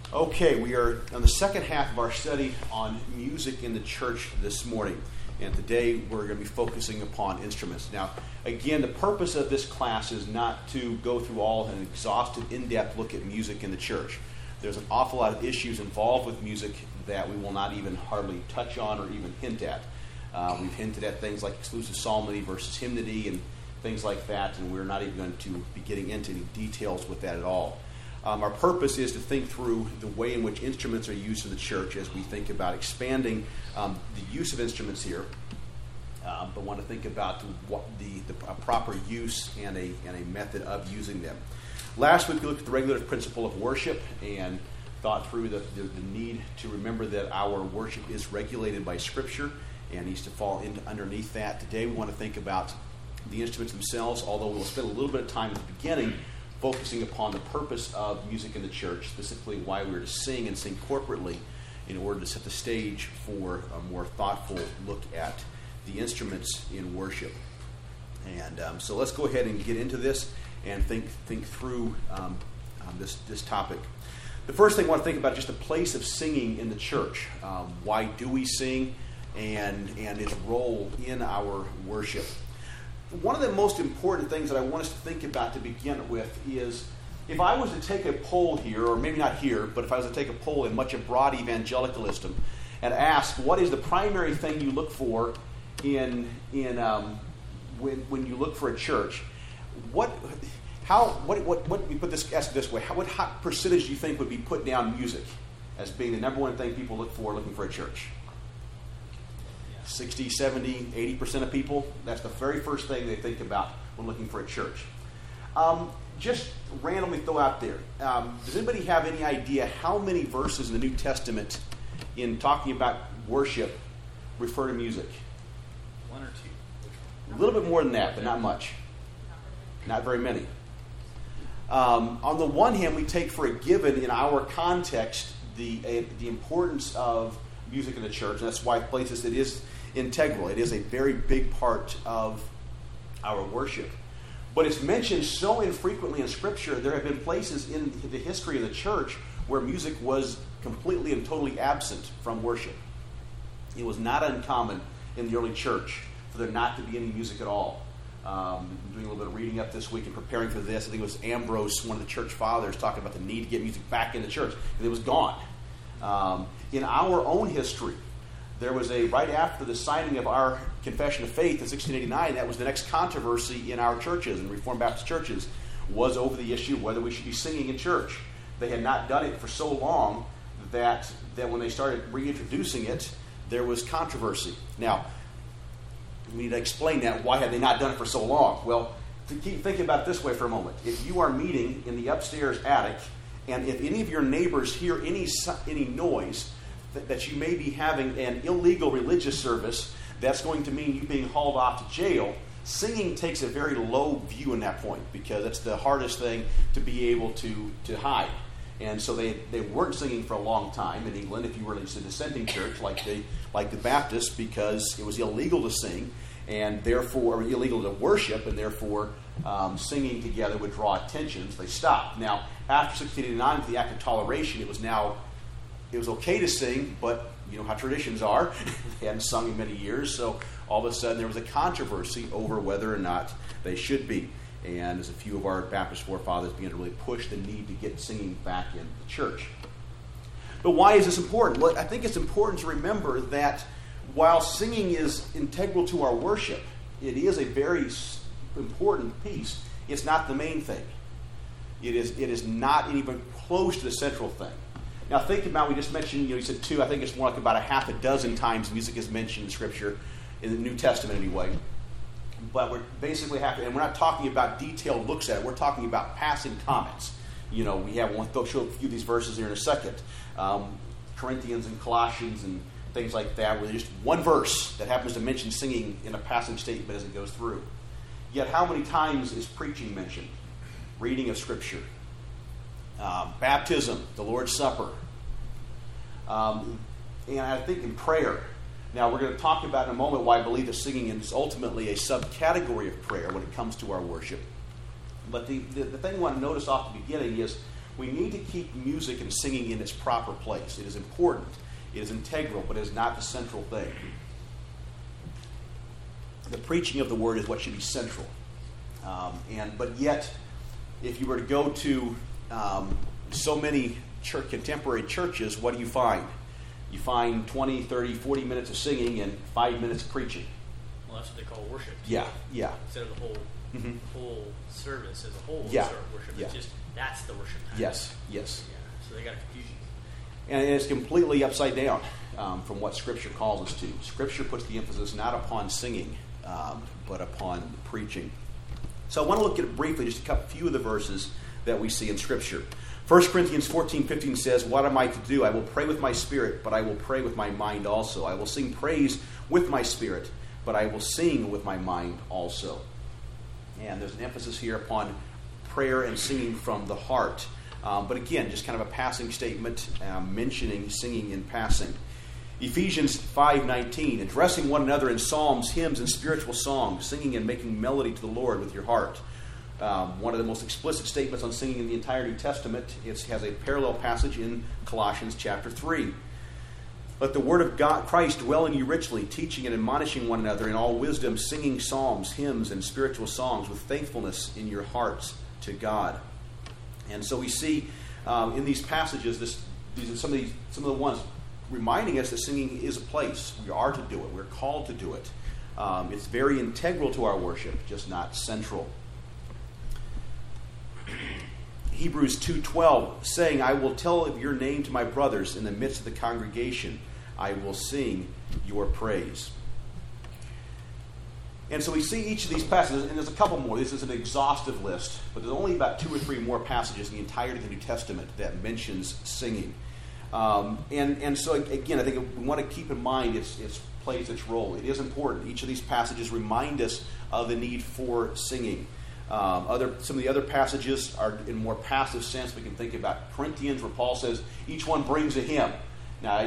Okay, we are on the second half of our study on music in the church this morning. And today we're going to be focusing upon instruments. Now, again, the purpose of this class is not to go through all an exhaustive, in-depth look at music in the church. There's an awful lot of issues involved with music that we will not even hardly touch on or even hint at. We've hinted at things like exclusive psalmody versus hymnody and things like that, and we're not even going to be getting into any details with that at all. Our purpose is to think through the way in which instruments are used in the church as we think about expanding the use of instruments here, but want to think about the proper use and a method of using them. Last week we looked at the regulative principle of worship and thought through the need to remember that our worship is regulated by Scripture and needs to fall underneath that. Today we want to think about the instruments themselves, although we'll spend a little bit of time at the beginning focusing upon the purpose of music in the church, specifically why we're to sing and sing corporately in order to set the stage for a more thoughtful look at the instruments in worship. And so let's go ahead and get into this and think through this topic. The first thing I want to think about is just the place of singing in the church. Why do we sing and its role in our worship? One of the most important things that I want us to think about to begin with is if I was to take a poll here, or maybe not here, but if I was to take a poll in much of broad evangelicalism and ask what is the primary thing you look for when you look for a church, ask it this way, what hot percentage do you think would be put down music as being the number one thing people look for looking for a church? 60, 70, 80% of people, that's the very first thing they think about when looking for a church. Just randomly throw out there, does anybody have any idea how many verses in the New Testament in talking about worship refer to music? One or two. A little bit more than that, but not much. Not very many. On the one hand, we take for a given in our context the importance of music in the church, and that's why places it is integral. It is a very big part of our worship. But it's mentioned so infrequently in Scripture, there have been places in the history of the church where music was completely and totally absent from worship. It was not uncommon in the early church for there not to be any music at all. I'm doing a little bit of reading up this week and preparing for this. I think it was Ambrose, one of the church fathers, talking about the need to get music back in the church, and it was gone. In our own history, there was right after the signing of our Confession of Faith in 1689, that was the next controversy in our churches, in Reformed Baptist churches, was over the issue of whether we should be singing in church. They had not done it for so long that when they started reintroducing it, there was controversy. Now, we need to explain that. Why had they not done it for so long? Well, keep thinking about it this way for a moment. If you are meeting in the upstairs attic, and if any of your neighbors hear any noise that you may be having an illegal religious service, that's going to mean you being hauled off to jail. Singing takes a very low view in that point because it's the hardest thing to be able to hide. And so they weren't singing for a long time in England if you were in a dissenting church like the Baptists, because it was illegal to sing and therefore illegal to worship, and therefore singing together would draw attention, so they stopped. Now, after 1689, with the Act of Toleration, it was okay to sing, but you know how traditions are. They hadn't sung in many years, so all of a sudden there was a controversy over whether or not they should be. And as a few of our Baptist forefathers began to really push the need to get singing back in the church. But why is this important? Well, I think it's important to remember that while singing is integral to our worship, it is a very important piece. It's not the main thing. It is not even close to the central thing. Now think about, we just mentioned, you said two, I think it's more like about a half a dozen times music is mentioned in Scripture, in the New Testament anyway. But we're basically and we're not talking about detailed looks at it, we're talking about passing comments. We we'll show a few of these verses here in a second. Corinthians and Colossians and things like that, where there's just one verse that happens to mention singing in a passing statement as it goes through. Yet how many times is preaching mentioned? Reading of Scripture. Baptism, the Lord's Supper. And I think in prayer. Now, we're going to talk about in a moment why I believe that singing is ultimately a subcategory of prayer when it comes to our worship. But the thing I want to notice off the beginning is We need to keep music and singing in its proper place. It is important. It is integral, but it is not the central thing. The preaching of the word is what should be central. But yet, if you were to go to so many contemporary churches, what do you find? You find 20, 30, 40 minutes of singing and 5 minutes of preaching. Well, that's what they call worship. Yeah. Instead of the whole service as a whole, worship. Yeah. It's just, that's the worship time. Yes. Yeah. So they got to confuse you. And it's completely upside down from what Scripture calls us to. Scripture puts the emphasis not upon singing, but upon preaching. So I want to look at briefly just a few of the verses that we see in Scripture. 1 Corinthians 14:15 says, "What am I to do? I will pray with my spirit, but I will pray with my mind also. I will sing praise with my spirit, but I will sing with my mind also." And there's an emphasis here upon prayer and singing from the heart. But again, just kind of a passing statement, mentioning singing in passing. Ephesians 5:19, "Addressing one another in psalms, hymns, and spiritual songs, singing and making melody to the Lord with your heart." One of the most explicit statements on singing in the entire New Testament. It has a parallel passage in Colossians chapter 3. "Let the word of God, Christ dwell in you richly, teaching and admonishing one another in all wisdom, singing psalms, hymns, and spiritual songs with thankfulness in your hearts to God." And so we see in these passages, these are some of the ones reminding us that singing is a place. We are to do it. We're called to do it. It's very integral to our worship, just not central. Hebrews 2:12, saying, "I will tell of your name to my brothers in the midst of the congregation. I will sing your praise." And so we see each of these passages, and there's a couple more. This is an exhaustive list, but there's only about 2 or 3 more passages in the entirety of the New Testament that mentions singing. And so, again, I think we want to keep in mind it plays its role. It is important. Each of these passages remind us of the need for singing. Some of the other passages are in more passive sense. We can think about Corinthians, where Paul says each one brings a hymn. Now,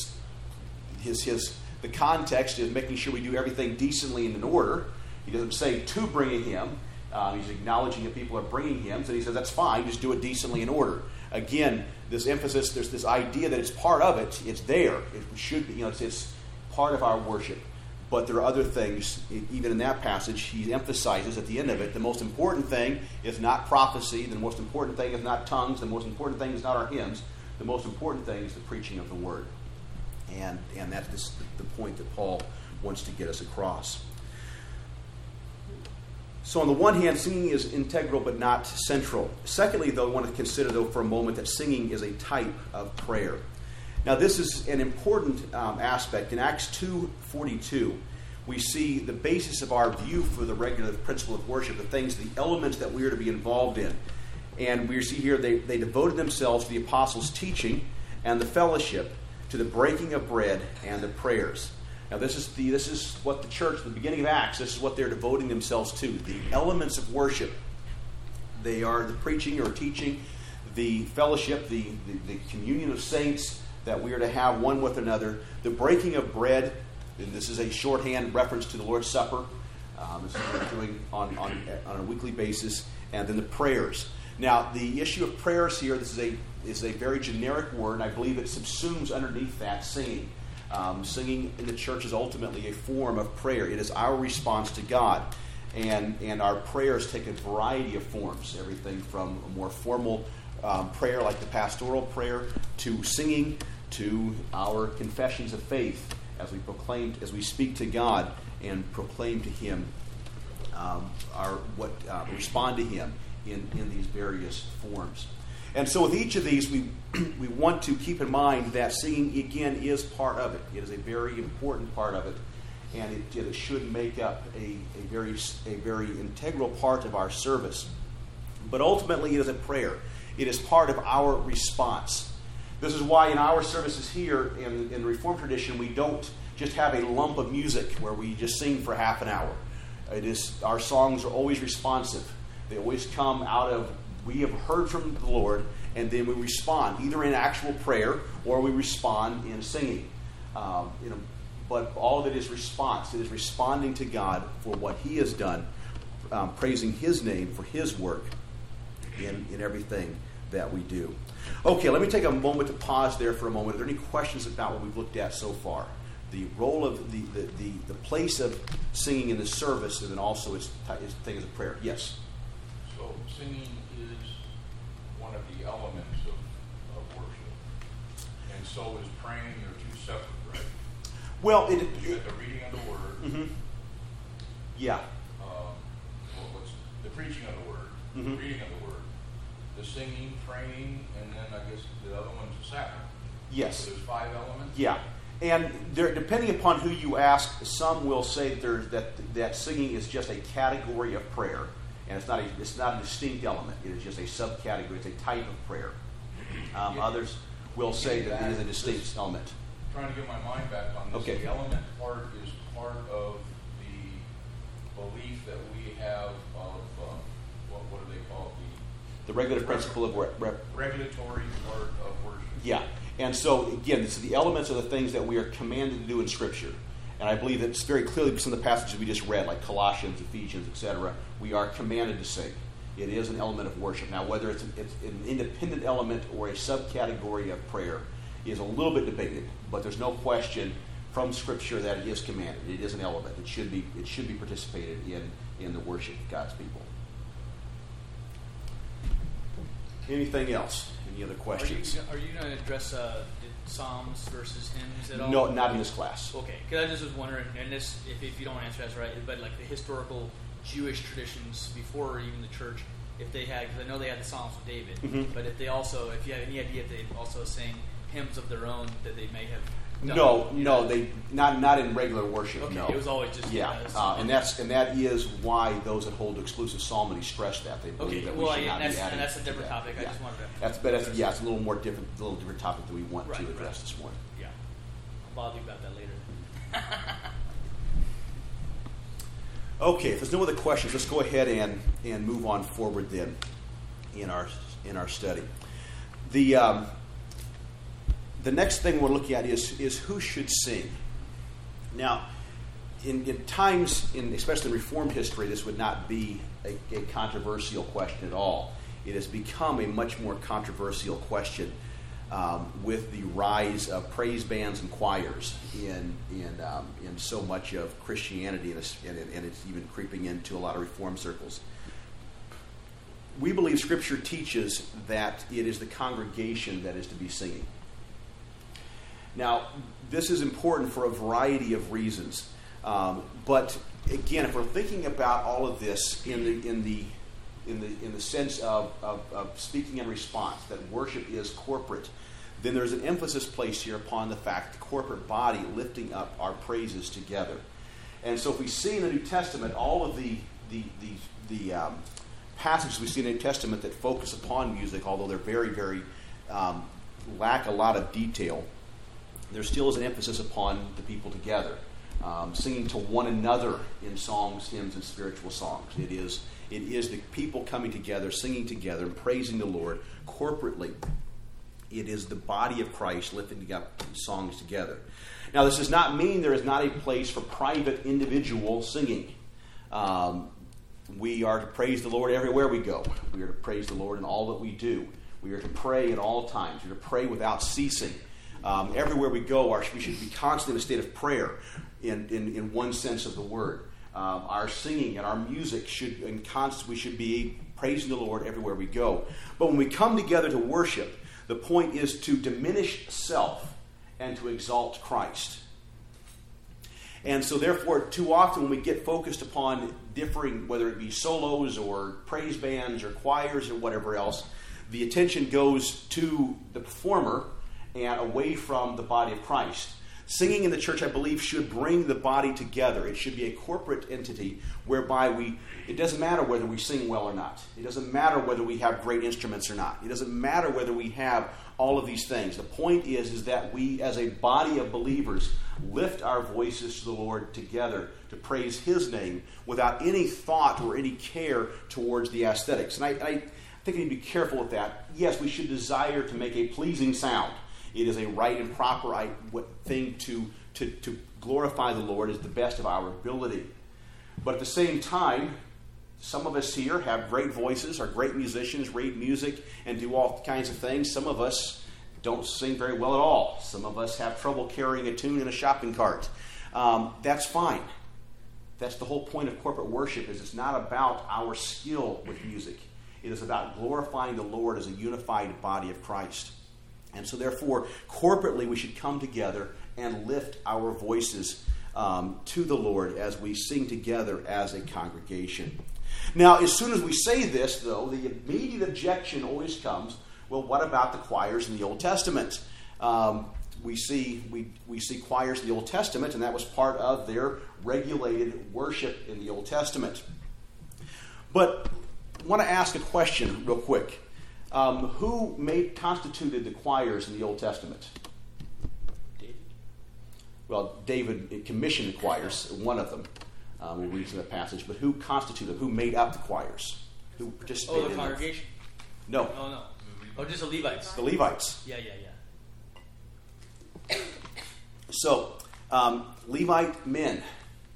the context is making sure we do everything decently and in order. He doesn't say to bring a hymn. He's acknowledging that people are bringing hymns, and he says that's fine. Just do it decently in order. Again, this emphasis. There's this idea that it's part of it. It's there. It should be. It's part of our worship. But there are other things, even in that passage, he emphasizes at the end of it, the most important thing is not prophecy, the most important thing is not tongues, the most important thing is not our hymns, the most important thing is the preaching of the word. And that's the point that Paul wants to get us across. So on the one hand, singing is integral but not central. Secondly, though, I want to consider, for a moment, that singing is a type of prayer. Now, this is an important aspect. In Acts 2:42, we see the basis of our view for the regular principle of worship, the elements that we are to be involved in. And we see here they devoted themselves to the apostles' teaching and the fellowship, to the breaking of bread and the prayers. Now, this is what the church, at the beginning of Acts, this is what they're devoting themselves to. The elements of worship. They are the preaching or teaching, the fellowship, the communion of saints, that we are to have one with another, the breaking of bread, and this is a shorthand reference to the Lord's Supper. This is what we're doing on a weekly basis, and then the prayers. Now, the issue of prayers here, this is a very generic word, and I believe it subsumes underneath that singing. Singing in the church is ultimately a form of prayer. It is our response to God, and our prayers take a variety of forms, everything from a more formal prayer like the pastoral prayer to singing, to our confessions of faith as we speak to God and proclaim to Him respond to Him in these various forms. And so with each of these, we want to keep in mind that singing, again, is part of it. It is a very important part of it, and it should make up a very integral part of our service. But ultimately, it is a prayer. It is part of our response. This is why in our services here in the Reformed tradition, we don't just have a lump of music where we just sing for half an hour. Our songs are always responsive. They always come out of, we have heard from the Lord, and then we respond, either in actual prayer or we respond in singing. But all of it is response. It is responding to God for what He has done, praising His name for His work in everything that we do. Okay, let me take a moment to pause there for a moment. Are there any questions about what we've looked at so far? The role of the place of singing in the service, and then also its thing as a prayer. Yes? So singing is one of the elements of worship. And so is praying. They're two separate, right? Well, you got the reading of the Word. Mm-hmm. Yeah. What's the preaching of the Word, mm-hmm. the reading of the Word, the singing, praying, and then I guess the other one's the sacrament. Yes. So there's 5 elements? Yeah. And there, depending upon who you ask, some will say that singing is just a category of prayer, and it's not a distinct element. It is just a subcategory. It's a type of prayer. Others will say that it is a distinct element. Trying to get my mind back on this. Okay. The element part is part of the belief that we have of what do they call it? The regulative principle of regulatory part of worship. Yeah. And so, again, it's the elements are the things that we are commanded to do in Scripture. And I believe that it's very clearly some of the passages we just read, like Colossians, Ephesians, etc., we are commanded to sing. It is an element of worship. Now, whether it's an independent element or a subcategory of prayer is a little bit debated, but there's no question from Scripture that it is commanded. It is an element. It should be participated in the worship of God's people. Anything else? Any other questions? Are you going to address Psalms versus hymns at all? No, not in this class. Okay, because I just was wondering, and this, if you don't answer, that's right, but like the historical Jewish traditions before even the church, if they had, because I know they had the Psalms of David, mm-hmm. but if you have any idea if they also sang hymns of their own that they may have done? No, they not in regular worship. Okay, no, it was always just and that is why those that hold to exclusive psalmody stress that they believe that we should not be adding. And that's a different topic. Yeah. I just wanted to. It's a little more different, topic that we want to address this morning. Yeah, I'll bother you about that later. Okay, if there's no other questions, let's go ahead and move on forward then in our study. The next thing we're looking at is who should sing. Now, in times, especially in Reformed history, this would not be a controversial question at all. It has become a much more controversial question with the rise of praise bands and choirs in so much of Christianity, and it's even creeping into a lot of Reformed circles. We believe Scripture teaches that it is the congregation that is to be singing. Now, this is important for a variety of reasons, but again, if we're thinking about all of this in the sense of speaking in response, that worship is corporate, then there's an emphasis placed here upon the fact the corporate body lifting up our praises together. And so, if we see in the New Testament all of the passages we see in the New Testament that focus upon music, although they're very, very lack a lot of detail, there still is an emphasis upon the people together, singing to one another in songs, hymns, and spiritual songs. It is the people coming together, singing together, and praising the Lord corporately. It is the body of Christ lifting up songs together. Now, this does not mean there is not a place for private individual singing. We are to praise the Lord everywhere we go. We are to praise the Lord in all that we do. We are to pray at all times. We are to pray without ceasing. Everywhere we go, we should be constantly in a state of prayer in one sense of the word. Our singing and our music we should be praising the Lord everywhere we go. But when we come together to worship, the point is to diminish self and to exalt Christ. And so therefore, too often when we get focused upon differing, whether it be solos or praise bands or choirs or whatever else, the attention goes to the performer and away from the body of Christ. Singing in the church, I believe, should bring the body together. It should be a corporate entity whereby it doesn't matter whether we sing well or not. It doesn't matter whether we have great instruments or not. It doesn't matter whether we have all of these things. The point is that we, as a body of believers, lift our voices to the Lord together to praise His name without any thought or any care towards the aesthetics. And I think we need to be careful with that. Yes, we should desire to make a pleasing sound. It is a right and proper thing to glorify the Lord as the best of our ability. But at the same time, Some of us here have great voices, are great musicians, read music, and do all kinds of things. Some of us don't sing very well at all. Some of us have trouble carrying a tune in a shopping cart. That's fine. That's the whole point of corporate worship, is it's not about our skill with music. It is about glorifying the Lord as a unified body of Christ. And so therefore, corporately, we should come together and lift our voices to the Lord as we sing together as a congregation. Now, as soon as we say this, though, the immediate objection always comes, well, what about the choirs in the Old Testament? We see choirs in the Old Testament, and that was part of their regulated worship in the Old Testament. But I want to ask a question real quick. Who constituted the choirs in the Old Testament? David. Well, David commissioned the choirs, one of them. We read in the passage, but who constituted them? Who made up the choirs? Who participated in the congregation? No. No. Oh, just the Levites. The Levites. Yeah. So, Levite men.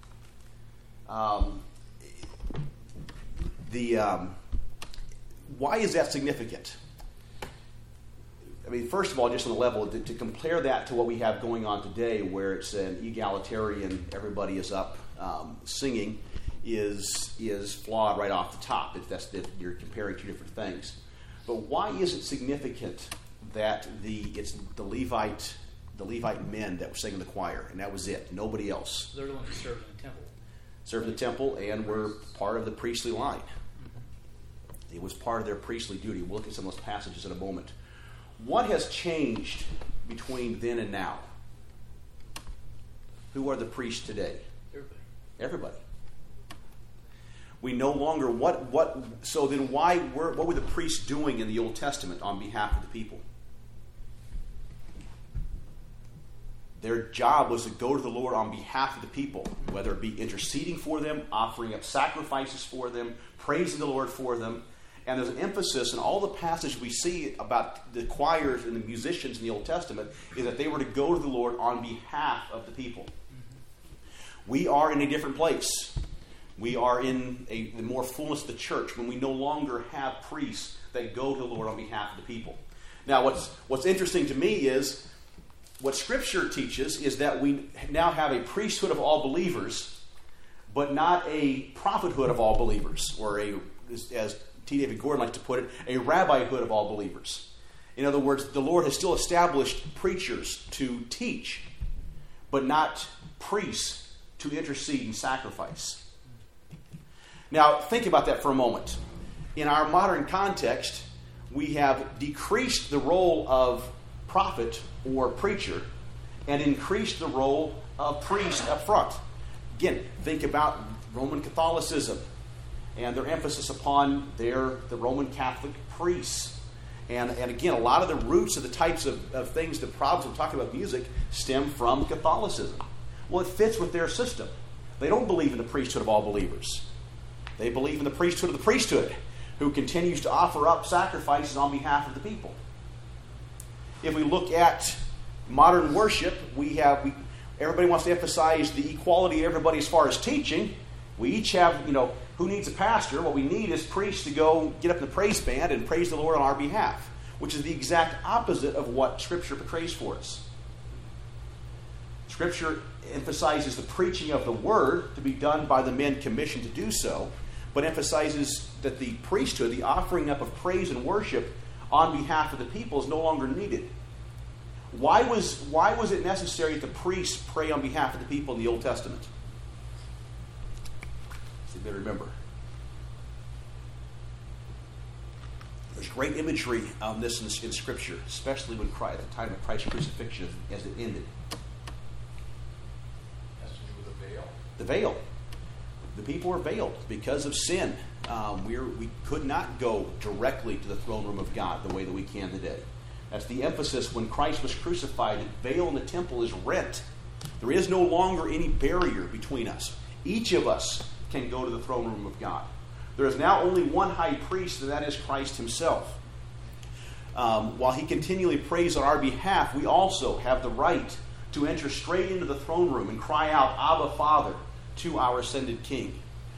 Why is that significant? I mean, first of all, just on the level, to compare that to what we have going on today, where it's an egalitarian, everybody is up singing, is flawed right off the top. You're comparing two different things. But why is it significant that it's the Levite men that were singing the choir, and that was it, nobody else? They're the ones who served in the temple. Served in the temple and were part of the priestly line. It was part of their priestly duty. We'll look at some of those passages in a moment. What has changed between then and now? Who are the priests today? Everybody. We no longer so then what were the priests doing in the Old Testament on behalf of the people? Their job was to go to the Lord on behalf of the people, whether it be interceding for them, offering up sacrifices for them, praising the Lord for them. And there's an emphasis in all the passages we see about the choirs and the musicians in the Old Testament is that they were to go to the Lord on behalf of the people. We are in a different place. We are in the more fullness of the church when we no longer have priests that go to the Lord on behalf of the people. Now, what's interesting to me is what Scripture teaches is that we now have a priesthood of all believers, but not a prophethood of all believers, or as T. David Gordon likes to put it, a rabbihood of all believers. In other words, the Lord has still established preachers to teach, but not priests to intercede and sacrifice. Now, think about that for a moment. In our modern context, we have decreased the role of prophet or preacher and increased the role of priest up front. Again, think about Roman Catholicism and their emphasis upon the Roman Catholic priests. And again, a lot of the roots of the types of things, the problems we're talking about music, stem from Catholicism. Well, it fits with their system. They don't believe in the priesthood of all believers. They believe in the priesthood of the priesthood, who continues to offer up sacrifices on behalf of the people. If we look at modern worship, everybody wants to emphasize the equality of everybody as far as teaching. We each have, who needs a pastor? What we need is priests to go get up in the praise band and praise the Lord on our behalf, which is the exact opposite of what Scripture portrays for us. Scripture emphasizes the preaching of the Word to be done by the men commissioned to do so, but emphasizes that the priesthood, the offering up of praise and worship on behalf of the people, is no longer needed. Why was it necessary that the priests pray on behalf of the people in the Old Testament? So you better remember. There's great imagery on this in Scripture, especially when at the time of Christ's crucifixion as it ended. Has to do with the veil. The veil. The people were veiled because of sin. We could not go directly to the throne room of God the way that we can today. That's the emphasis when Christ was crucified. The veil in the temple is rent. There is no longer any barrier between us. Each of us can go to the throne room of God. There is now only one high priest, and that is Christ himself. While he continually prays on our behalf, we also have the right to enter straight into the throne room and cry out, Abba, Father, to our ascended King.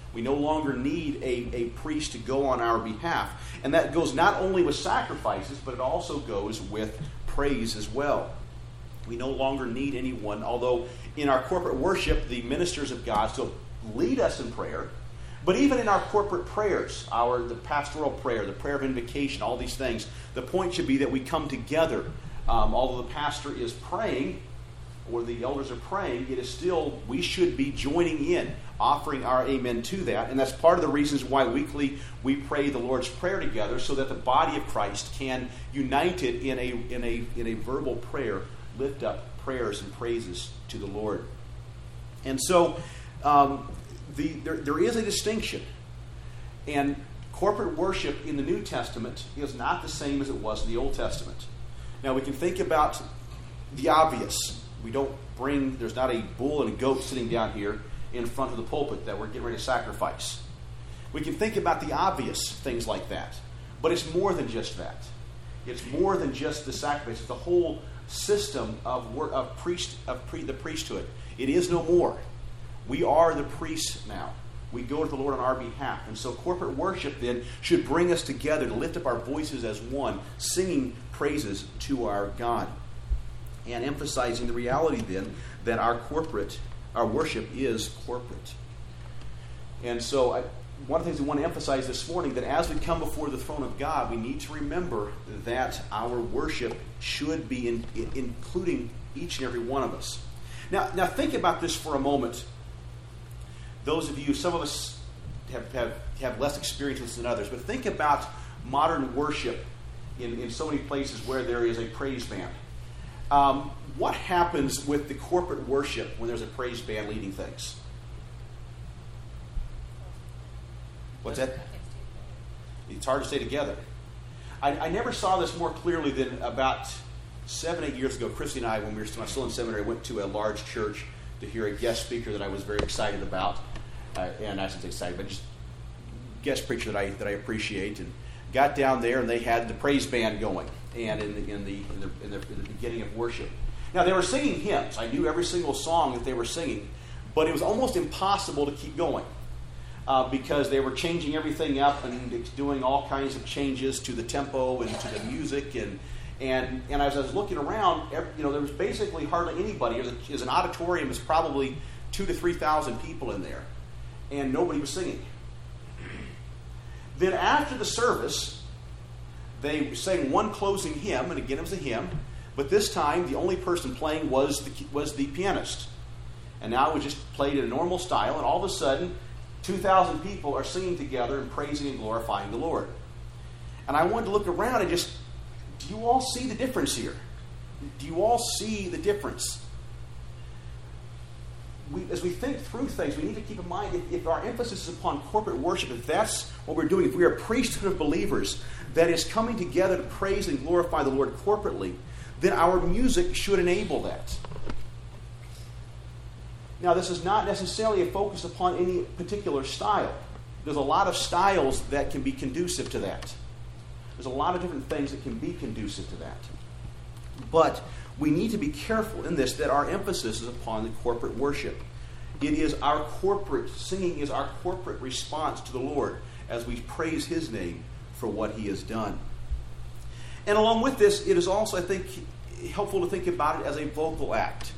We no longer need a priest to go on our behalf. And that goes not only with sacrifices, but it also goes with praise as well. We no longer need anyone, although in our corporate worship, the ministers of God still lead us in prayer. But even in our corporate prayers, the pastoral prayer, the prayer of invocation, all these things, the point should be that we come together. Although the pastor is praying, or the elders are praying, it is still, we should be joining in, offering our amen to that. And that's part of the reasons why weekly we pray the Lord's Prayer together, so that the body of Christ can, united in a verbal prayer, lift up prayers and praises to the Lord. And so there is a distinction. And corporate worship in the New Testament is not the same as it was in the Old Testament. Now we can think about the obvious. There's not a bull and a goat sitting down here in front of the pulpit that we're getting ready to sacrifice. We can think about the obvious things like that. But it's more than just that. It's more than just the sacrifice. It's the whole system of the priesthood. It is no more. We are the priests now. We go to the Lord on our behalf. And so corporate worship then should bring us together to lift up our voices as one, singing praises to our God. And emphasizing the reality then that our worship is corporate. And so one of the things we want to emphasize this morning, that as we come before the throne of God, we need to remember that our worship should be including each and every one of us. Now think about this for a moment. Those of you, some of us have less experience than others, but think about modern worship in so many places where there is a praise band. What happens with the corporate worship when there's a praise band leading things? What's that? It's hard to stay together. I never saw this more clearly than about 7-8 years ago. Christy and I, when we were still in seminary, went to a large church to hear a guest speaker that I was very excited about. And I shouldn't say excited, but just guest preacher that I appreciate. And got down there, and they had the praise band going, and in the beginning of worship. Now they were singing hymns. I knew every single song that they were singing, but it was almost impossible to keep going because they were changing everything up and doing all kinds of changes to the tempo and to the music. And as I was looking around, there was basically hardly anybody. It was an auditorium. It was probably 2,000 to 3,000 people in there, and nobody was singing. Then after the service, they sang one closing hymn, and again it was a hymn, but this time the only person playing was the pianist. And now it was just played in a normal style, and all of a sudden, 2,000 people are singing together and praising and glorifying the Lord. And I wanted to look around and just, do you all see the difference here? Do you all see the difference? As we think through things, we need to keep in mind, if our emphasis is upon corporate worship, if that's what we're doing, if we are a priesthood of believers that is coming together to praise and glorify the Lord corporately, then our music should enable that. Now, this is not necessarily a focus upon any particular style. There's a lot of styles that can be conducive to that. There's a lot of different things that can be conducive to that. But we need to be careful in this, that our emphasis is upon the corporate worship. It is our corporate, singing is our corporate response to the Lord as we praise His name for what He has done. And along with this, it is also, I think, helpful to think about it as a vocal act.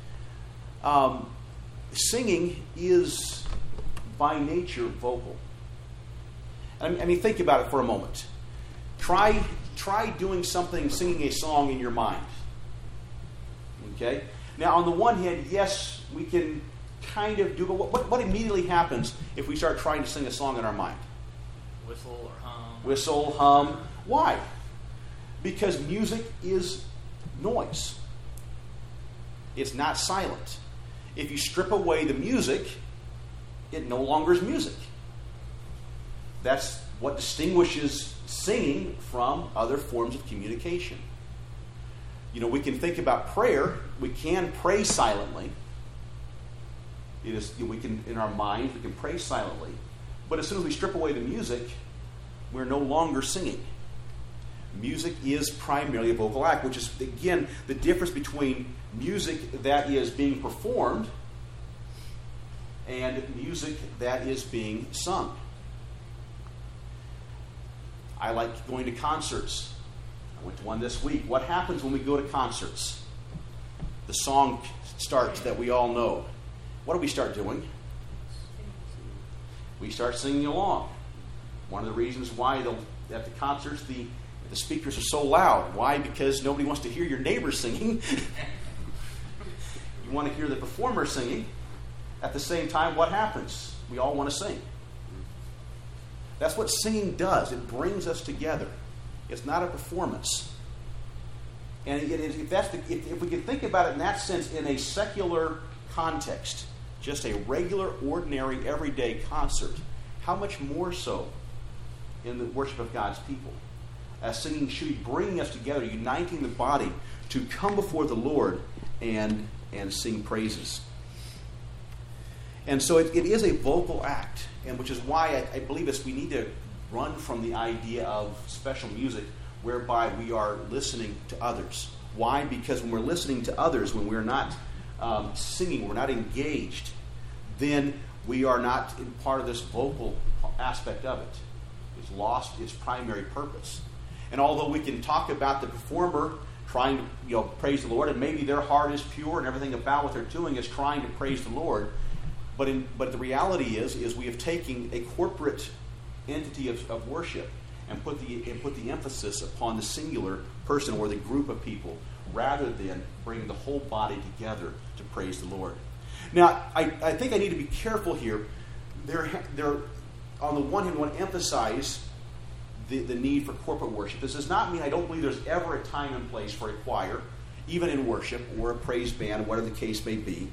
Singing is by nature vocal. I mean, think about it for a moment. Try doing something, singing a song in your mind. Okay? Now, on the one hand, yes, we can kind of do, but what immediately happens if we start trying to sing a song in our mind? Whistle or hum. Whistle, hum. Why? Because music is noise. It's not silent. If you strip away the music, it no longer is music. That's what distinguishes singing from other forms of communication. We can think about prayer. We can pray silently. We can, in our mind, we can pray silently. But as soon as we strip away the music, we're no longer singing. Music is primarily a vocal act, which is, again, the difference between music that is being performed and music that is being sung. I like going to concerts. I went to one this week. What happens when we go to concerts? The song starts that we all know. What do we start doing? We start singing along. One of the reasons why at the concerts the speakers are so loud. Why? Because nobody wants to hear your neighbor singing. You want to hear the performer singing. At the same time, what happens? We all want to sing. That's what singing does. It brings us together. It's not a performance. And if we can think about it in that sense, in a secular context, just a regular, ordinary, everyday concert, how much more so in the worship of God's people? Singing should be bringing us together, uniting the body to come before the Lord and sing praises. And so it is a vocal act, and which is why I believe we need to run from the idea of special music whereby we are listening to others. Why? Because when we're listening to others, when we're not singing, we're not engaged, then we are not in part of this vocal aspect of it. It's lost its primary purpose. And although we can talk about the performer trying to praise the Lord, and maybe their heart is pure and everything about what they're doing is trying to praise the Lord, but the reality is we have taken a corporate entity of worship and put the emphasis upon the singular person or the group of people rather than bringing the whole body together to praise the Lord. Now, I think I need to be careful here. There, on the one hand, I want to emphasize the need for corporate worship. This does not mean I don't believe there's ever a time and place for a choir, even in worship, or a praise band, whatever the case may be.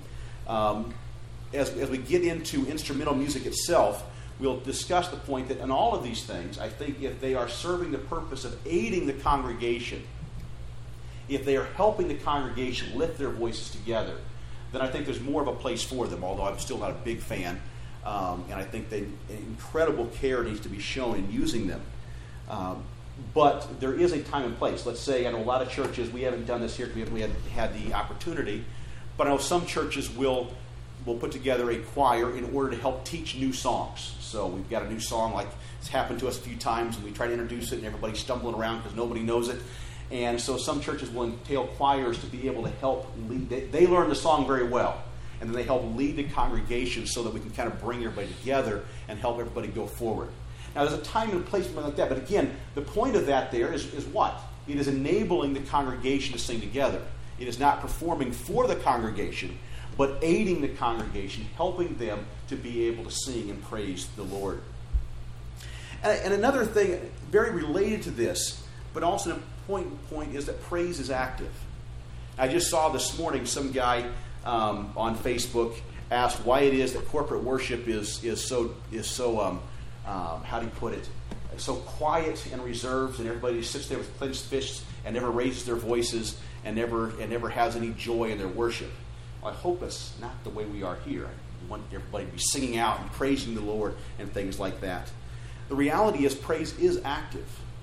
As we get into instrumental music itself, we'll discuss the point that in all of these things, I think if they are serving the purpose of aiding the congregation, if they are helping the congregation lift their voices together, then I think there's more of a place for them, although I'm still not a big fan. And I think that incredible care needs to be shown in using them. But there is a time and place. Let's say, I know a lot of churches, we haven't done this here because we haven't had the opportunity, but I know some churches will put together a choir in order to help teach new songs. So we've got a new song, like it's happened to us a few times, and we try to introduce it, and everybody's stumbling around because nobody knows it. And so some churches will entail choirs to be able to help lead. They learn the song very well, and then they help lead the congregation so that we can kind of bring everybody together and help everybody go forward. Now, there's a time and place for something like that, but again, the point of that there is what? It is enabling the congregation to sing together. It is not performing for the congregation, but aiding the congregation, helping them to be able to sing and praise the Lord. And another thing, very related to this, but also an important point, is that praise is active. I just saw this morning some guy on Facebook asked why it is that corporate worship is so how do you put it, so quiet and reserved, and everybody sits there with clenched fists and never raises their voices and never has any joy in their worship. Well, I hope that's not the way we are here. We want everybody to be singing out and praising the Lord and things like that. The reality is praise is active.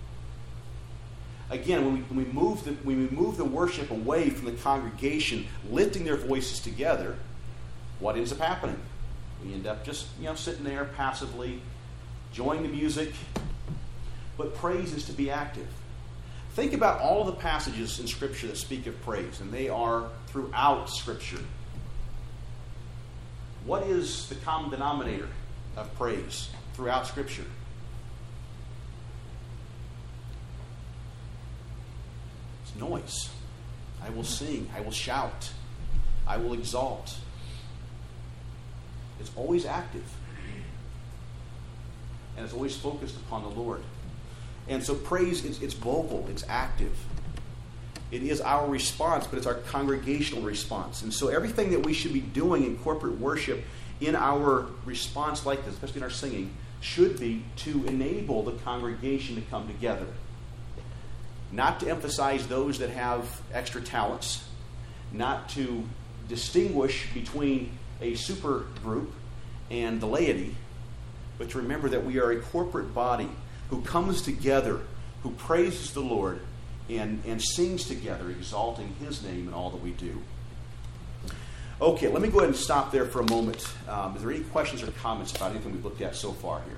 Again, when we move the worship away from the congregation, lifting their voices together, what ends up happening? We end up just sitting there passively, enjoying the music. But praise is to be active. Think about all the passages in Scripture that speak of praise, and they are throughout Scripture. What is the common denominator of praise throughout Scripture? It's noise. I will sing. I will shout. I will exalt. It's always active. And it's always focused upon the Lord. And so praise, it's vocal, it's active. It is our response, but it's our congregational response. And so everything that we should be doing in corporate worship, in our response like this, especially in our singing, should be to enable the congregation to come together. Not to emphasize those that have extra talents, not to distinguish between a super group and the laity, but to remember that we are a corporate body who comes together, who praises the Lord, and sings together, exalting His name in all that we do. Okay, let me go ahead and stop there for a moment. Is there any questions or comments about anything we've looked at so far here?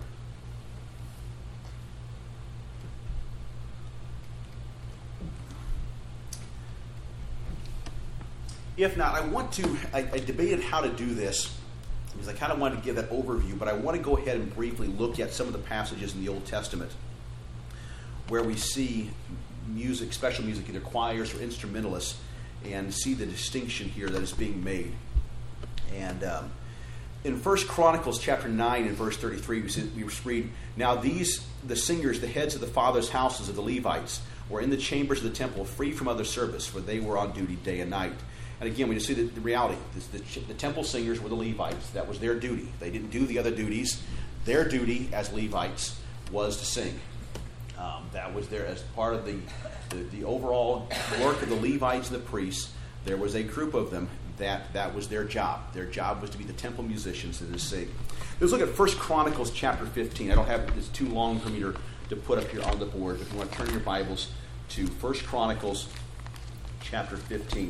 If not, I debated how to do this because I kind of wanted to give that overview, but I want to go ahead and briefly look at some of the passages in the Old Testament where we see music, special music, either choirs or instrumentalists, and see the distinction here that is being made. And in 1 Chronicles chapter 9 and verse 33, we read, "Now these, the singers, the heads of the fathers' houses of the Levites, were in the chambers of the temple, free from other service, for they were on duty day and night." And again, we just see the reality. The temple singers were the Levites. That was their duty. They didn't do the other duties. Their duty as Levites was to sing. That was there as part of the overall work of the Levites and the priests. There was a group of them that was their job. Their job was to be the temple musicians and to sing. Let's look at 1 Chronicles chapter 15. I don't have it's too long for me to put up here on the board. If you want to turn your Bibles to 1 Chronicles chapter 15.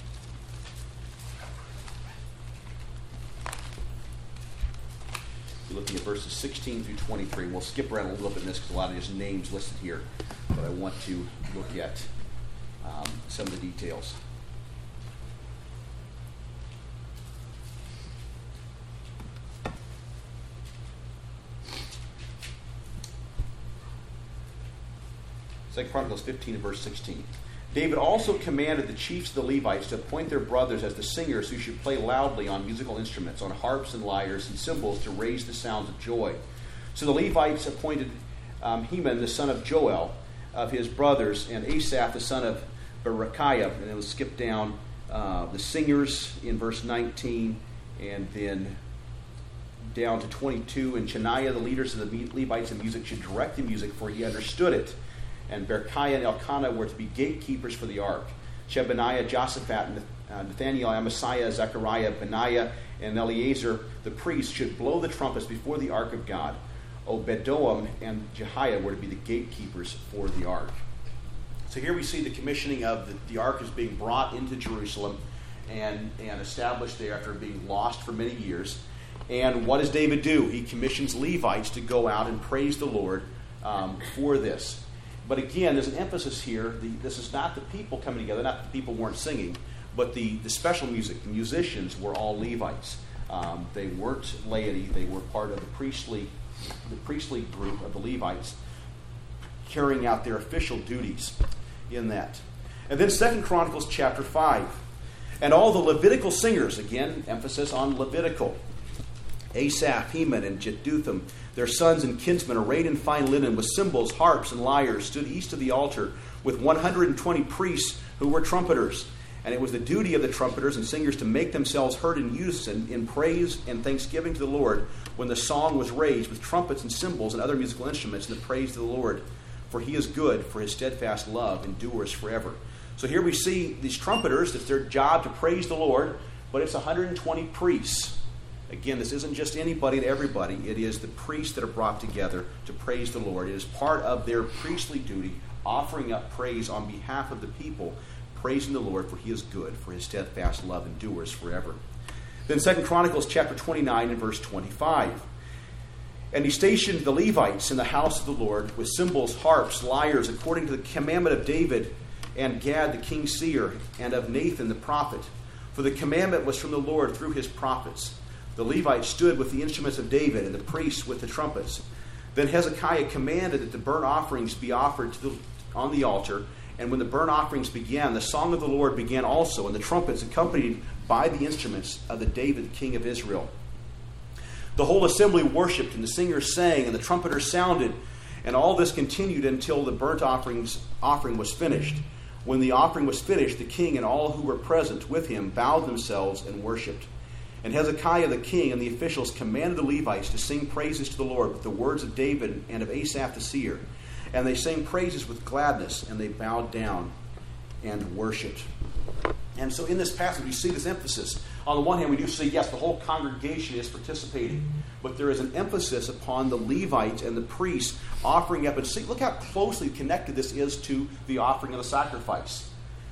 We're looking at verses 16 through 23. We'll skip around a little bit in this because a lot of just names listed here. But I want to look at some of the details. Second Chronicles 15 and verse 16. David also commanded the chiefs of the Levites to appoint their brothers as the singers who should play loudly on musical instruments, on harps and lyres and cymbals to raise the sounds of joy. So the Levites appointed Heman, the son of Joel, of his brothers, and Asaph, the son of Berechiah. And then we'll skip down the singers in verse 19, and then down to 22. And Chaniah, the leaders of the Levites in music, should direct the music, for he understood it. And Berechiah and Elkanah were to be gatekeepers for the ark. Shebaniah, Josaphat, Nathaniel, Amasiah, Zechariah, Benaiah, and Eleazar, the priests, should blow the trumpets before the ark of God. Obed-Edom and Jehiah were to be the gatekeepers for the ark. So here we see the commissioning of the ark is being brought into Jerusalem and established there after being lost for many years. And what does David do? He commissions Levites to go out and praise the Lord for this. But again, there's an emphasis here. This is not the people coming together, not that the people weren't singing, but the special music. The musicians were all Levites. They weren't laity. They were part of the priestly group of the Levites carrying out their official duties in that. And then 2 Chronicles chapter 5. And all the Levitical singers, again, emphasis on Levitical, Asaph, Heman, and Jeduthun, their sons and kinsmen, arrayed in fine linen with cymbals, harps, and lyres, stood east of the altar with 120 priests who were trumpeters. And it was the duty of the trumpeters and singers to make themselves heard in unison in praise and thanksgiving to the Lord when the song was raised with trumpets and cymbals and other musical instruments in the praise to the Lord. For he is good, for his steadfast love endures forever. So here we see these trumpeters. It's their job to praise the Lord, but it's 120 priests. Again, this isn't just anybody and everybody. It is the priests that are brought together to praise the Lord. It is part of their priestly duty, offering up praise on behalf of the people, praising the Lord, for he is good, for his steadfast love endures forever. Then 2 Chronicles chapter 29 and verse 25. And he stationed the Levites in the house of the Lord with cymbals, harps, lyres, according to the commandment of David and Gad the king's seer, and of Nathan the prophet. For the commandment was from the Lord through his prophets. The Levites stood with the instruments of David, and the priests with the trumpets. Then Hezekiah commanded that the burnt offerings be offered on the altar. And when the burnt offerings began, the song of the Lord began also, and the trumpets accompanied by the instruments of the David, king of Israel. The whole assembly worshipped, and the singers sang, and the trumpeters sounded. And all this continued until the burnt offering was finished. When the offering was finished, the king and all who were present with him bowed themselves and worshipped. And Hezekiah the king and the officials commanded the Levites to sing praises to the Lord with the words of David and of Asaph the seer. And they sang praises with gladness, and they bowed down and worshipped. And so in this passage, we see this emphasis. On the one hand, we do see, yes, the whole congregation is participating. But there is an emphasis upon the Levites and the priests offering up. And see, look how closely connected this is to the offering of the sacrifice.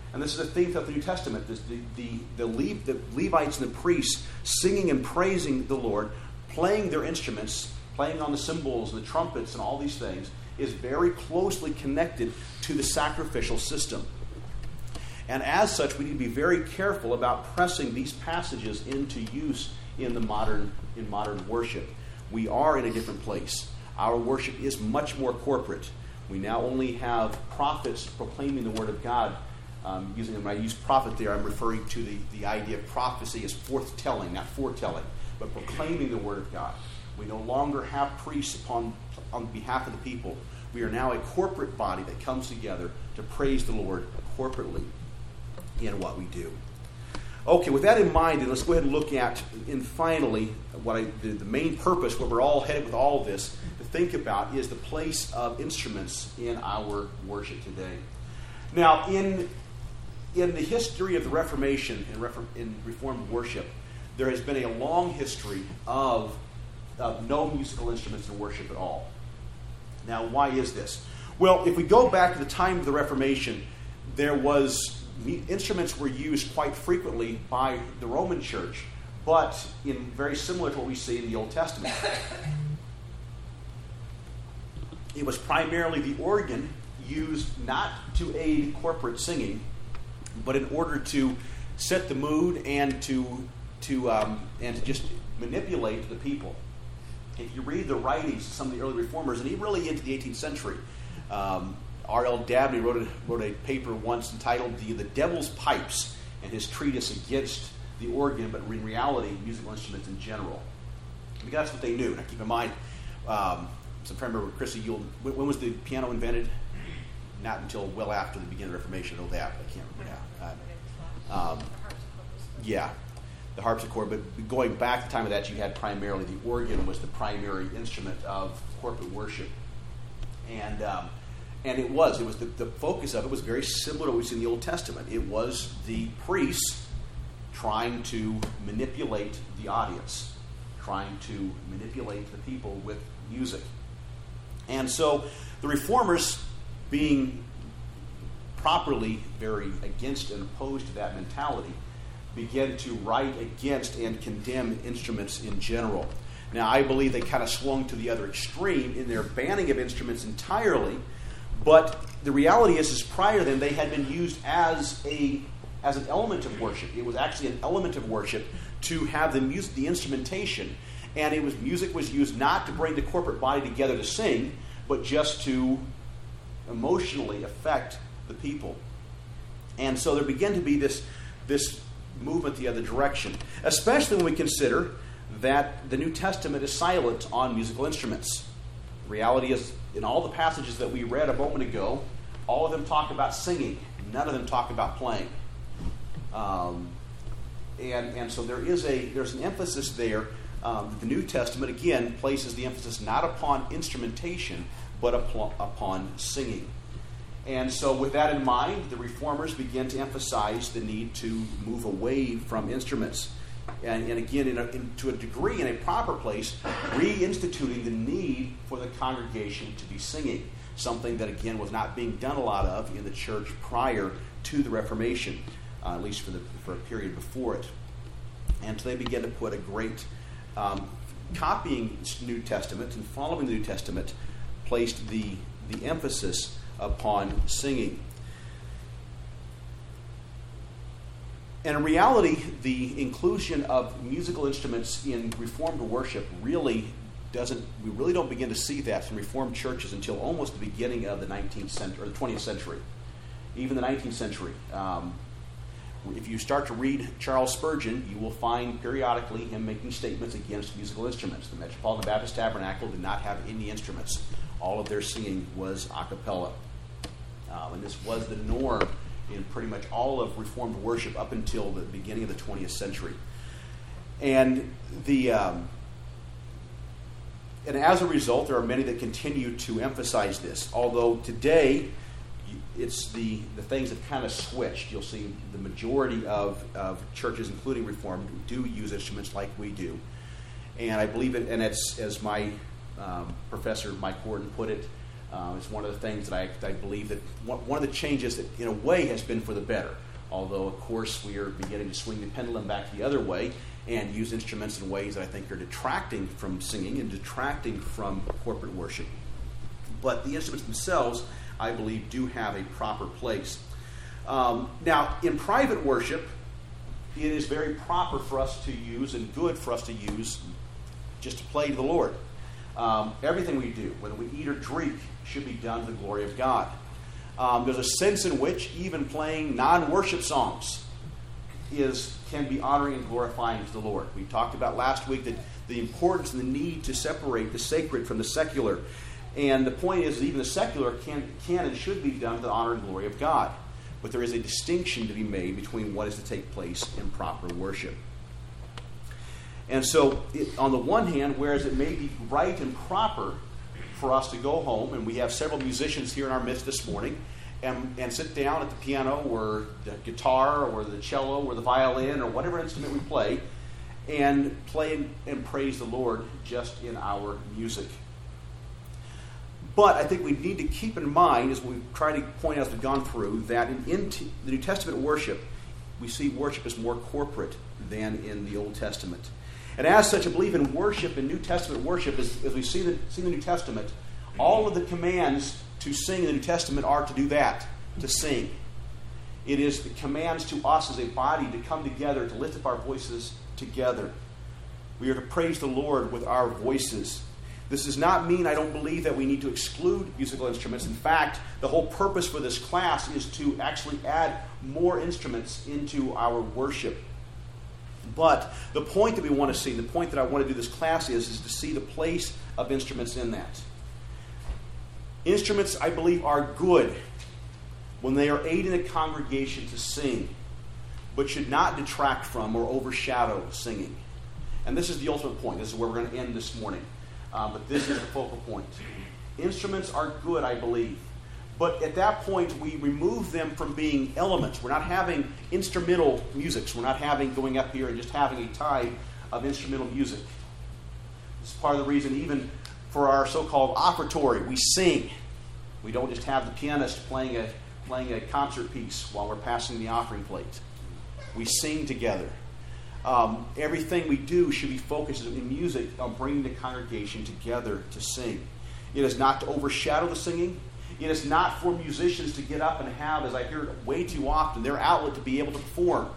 And this is a theme throughout the New Testament. The Levites and the priests singing and praising the Lord, playing their instruments, playing on the cymbals, the trumpets, and all these things, is very closely connected to the sacrificial system. And as such, we need to be very careful about pressing these passages into use in modern worship. We are in a different place. Our worship is much more corporate. We now only have prophets proclaiming the Word of God. When I use prophet there, I'm referring to the idea of prophecy as forthtelling, not foretelling, but proclaiming the Word of God. We no longer have priests on behalf of the people. We are now a corporate body that comes together to praise the Lord corporately in what we do. Okay, with that in mind, let's go ahead and look at, and finally, the main purpose, where we're all headed with all of this, to think about is the place of instruments in our worship today. Now, in the history of the Reformation in Reformed worship, there has been a long history of no musical instruments in worship at all. Now, why is this? Well, if we go back to the time of the Reformation, instruments were used quite frequently by the Roman Church, but very similar to what we see in the Old Testament. It was primarily the organ used not to aid corporate singing, but in order to set the mood and to just manipulate the people. If you read the writings of some of the early reformers, and even really into the 18th century, R.L. Dabney wrote a paper once entitled "The Devil's Pipes," and his treatise against the organ, but in reality, musical instruments in general. Because that's what they knew. Now, keep in mind, so I remember Chrissy Yule. When was the piano invented? Not until well after the beginning of the Reformation. I know that, but I can't remember now. Yeah, the harpsichord. But going back to the time of that, you had primarily the organ was the primary instrument of corporate worship, and it was the focus of it was very similar to what we see in the Old Testament. It was the priests trying to manipulate the audience, trying to manipulate the people with music. And so the reformers, being properly very against and opposed to that mentality, began to write against and condemn instruments in general. Now, I believe they kind of swung to the other extreme in their banning of instruments entirely, but the reality is prior then they had been used as an element of worship. It was actually an element of worship to have the music, the instrumentation, and music was used not to bring the corporate body together to sing, but just to emotionally affect the people. And so there began to be this movement the other direction, especially when we consider that the New Testament is silent on musical instruments. The reality is, in all the passages that we read a moment ago, all of them talk about singing. None of them talk about playing. And so there's an emphasis there. The New Testament, again, places the emphasis not upon instrumentation, but upon singing. And so with that in mind, the reformers began to emphasize the need to move away from instruments. And again, to a degree, in a proper place, reinstituting the need for the congregation to be singing, something that, again, was not being done a lot of in the church prior to the Reformation, at least for a period before it. And so they began to put a great copying New Testament and following the New Testament, placed the emphasis upon singing. And in reality, the inclusion of musical instruments in Reformed worship we really don't begin to see that from Reformed churches until almost the beginning of the 19th century, or the 20th century. Even the 19th century. If you start to read Charles Spurgeon, you will find periodically him making statements against musical instruments. The Metropolitan Baptist Tabernacle did not have any instruments. All of their singing was a cappella. And this was the norm in pretty much all of Reformed worship up until the beginning of the 20th century. And as a result, there are many that continue to emphasize this. Although today, it's the things have kind of switched. You'll see the majority of churches, including Reformed, do use instruments like we do. And I believe it, and it's, as my professor, Mike Horton, put it, It's one of the things that I believe that one of the changes that, in a way, has been for the better. Although, of course, we are beginning to swing the pendulum back the other way and use instruments in ways that I think are detracting from singing and detracting from corporate worship. But the instruments themselves, I believe, do have a proper place. Now, in private worship, it is very proper for us to use and good for us to use just to play to the Lord. Everything we do, whether we eat or drink, should be done to the glory of God. There's a sense in which even playing non-worship songs can be honoring and glorifying to the Lord. We talked about last week that the importance and the need to separate the sacred from the secular. And the point is that even the secular can and should be done to the honor and glory of God. But there is a distinction to be made between what is to take place in proper worship. And so, on the one hand, whereas it may be right and proper for us to go home, and we have several musicians here in our midst this morning, and sit down at the piano or the guitar or the cello or the violin or whatever instrument we play and praise the Lord just in our music. But I think we need to keep in mind, as we've tried to point out as we've gone through, that in the New Testament worship, we see worship as more corporate than in the Old Testament. And as such, I believe in worship, in New Testament worship, as we see the New Testament, all of the commands to sing in the New Testament are to do that, to sing. It is the commands to us as a body to come together, to lift up our voices together. We are to praise the Lord with our voices. This does not mean I don't believe that we need to exclude musical instruments. In fact, the whole purpose for this class is to actually add more instruments into our worship. But the point that we want to see, the point that I want to do this class is to see the place of instruments in that. Instruments, I believe, are good when they are aiding the congregation to sing, but should not detract from or overshadow singing. And this is the ultimate point. This is where we're going to end this morning. But this is the focal point. Instruments are good, I believe. But at that point, we remove them from being elements. We're not having instrumental music. So we're not going up here and just having a tide of instrumental music. This is part of the reason even for our so-called offertory, we sing. We don't just have the pianist playing a concert piece while we're passing the offering plate. We sing together. Everything we do should be focused in music on bringing the congregation together to sing. It is not to overshadow the singing. It is not for musicians to get up and have, as I hear it way too often, their outlet to be able to perform.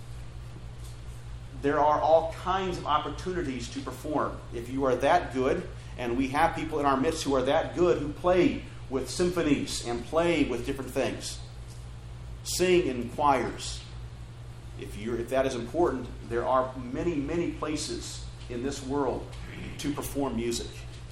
There are all kinds of opportunities to perform. If you are that good, and we have people in our midst who are that good, who play with symphonies and play with different things, sing in choirs. If that is important, there are many, many places in this world to perform music.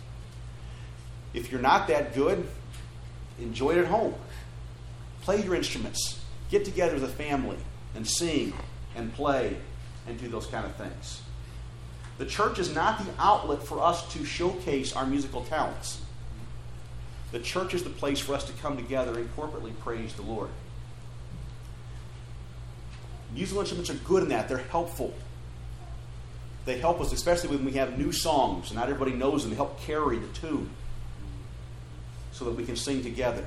If you're not that good, enjoy it at home. Play your instruments. Get together as a family and sing and play and do those kind of things. The church is not the outlet for us to showcase our musical talents. The church is the place for us to come together and corporately praise the Lord. Musical instruments are good in that. They're helpful. They help us, especially when we have new songs and not everybody knows them. They help carry the tune so that we can sing together.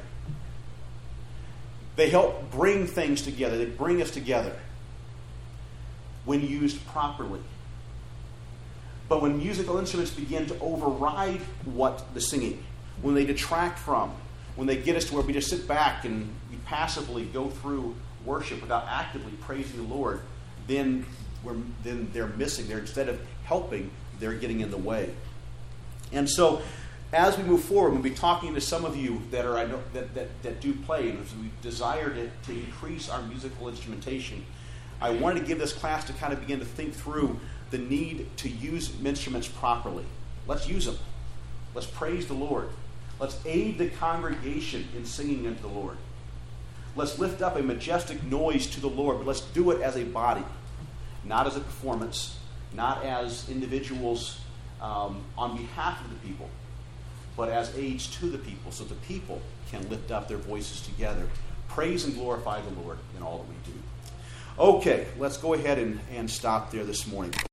They help bring things together. They bring us together when used properly. But when musical instruments begin to override the singing, when they detract from, when they get us to where we just sit back and we passively go through worship without actively praising the Lord, then they're missing. Instead of helping, they're getting in the way. And so, as we move forward, we'll be talking to some of you that do play, and if we desire to increase our musical instrumentation, I wanted to give this class to kind of begin to think through the need to use instruments properly. Let's use them. Let's praise the Lord. Let's aid the congregation in singing unto the Lord. Let's lift up a majestic noise to the Lord, but let's do it as a body, not as a performance, not as individuals on behalf of the people, but as aids to the people, so the people can lift up their voices together, praise and glorify the Lord in all that we do. Okay, let's go ahead and stop there this morning.